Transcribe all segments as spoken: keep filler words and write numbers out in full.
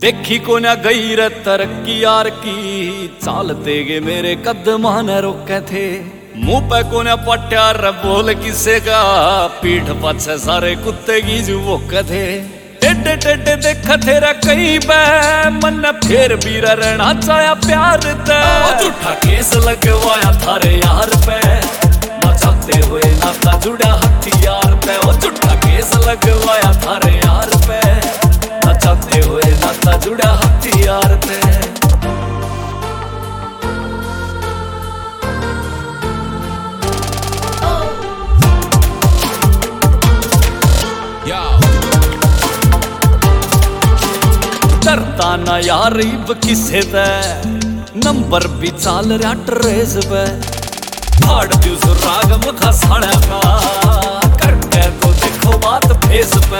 देखी को ना गई रे तरक्की यार की, चालते गे मेरे कदम न रोके थे। मुंह पे को ना पट्या रे बोल किसे का, पीठ पाछे सारे कुत्ते की जो वो कथे। टेढ़े टेढ़े देखा तेरा कई बे, मन फिर भी रहना चाया प्यार ते। झूठा केस लगवाया थारे यार पे, बचाते हुए नाता जुड़ा हथियार पे। ओ झूठा केस लगवाया थारे यार पे, बचाते हुए नाता जुड़ा हथियार पे। डरता ना यार इब किसे दे, नंबर भी चाल रहा ट्रेस पे। फाड़ दियो सुराग मुखा साड़ा का, करके तो देखो बात फेस पे।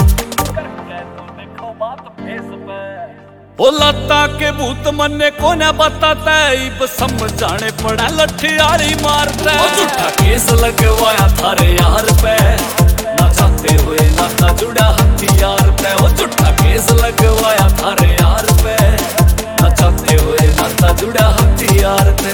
बोलाता के भूत मन्ने को न बताता, इब समझाने पड़ा लठियारी मारता। झूठा केस लगवाया थारे यार पे, नचाते हुए नाता जुड़ा हथियार पे। वो झूठा केस लगवाया थारे यार पे, नचाते हुए नाता जुड़ा हथियार पे।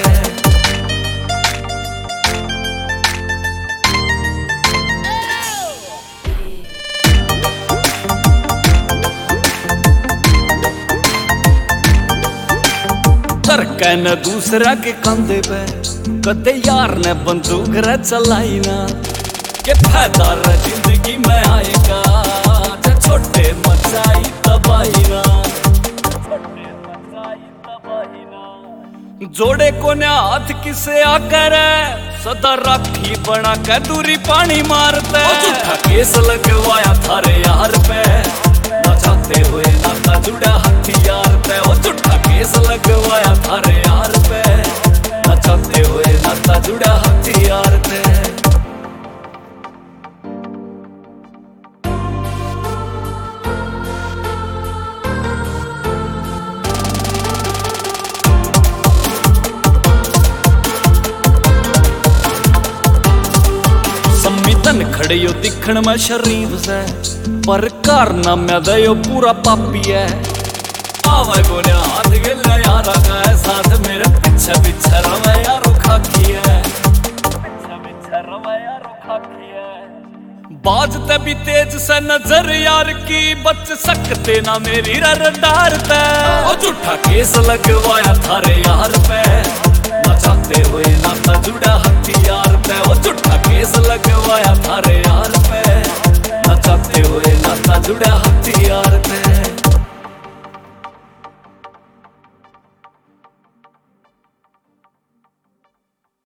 कहने दूसरा के कंधे पे, कदे यार ने बंदूक रे चलाई ना। के फायदा रे जिंदगी में आएगा, छोटे मचाई तबाही ना। जोड़े को ने हाथ किसे आकर, सदा राखी बना के दूरी पानी मारते। झूठा केस लगवाया थारे यार पे, बचाते हुए नाता जुड़ा हथियार पे। ओ झूठा केस लगवाया थारे यार पे, बचाते हुए नाता जुड़ा हथियार पे। संविधान खड़े यो दिखण में शरीफ से, पर कारनामा दयो पूरा पापी है। आवे गोने हाथ गिला यारा का है, साथ मेरे पीछे पीछे रवा यारो खाकी है। पीछे पीछे रवा यारो खाकी है। बाजते भी तेज से नजर यार की, बच सकते ना मेरी रडार ते। ओ झूठा केस लगवाया थारे यार पे, बचाते हुए नाता जुड़ा हथियार पे। ओ झूठा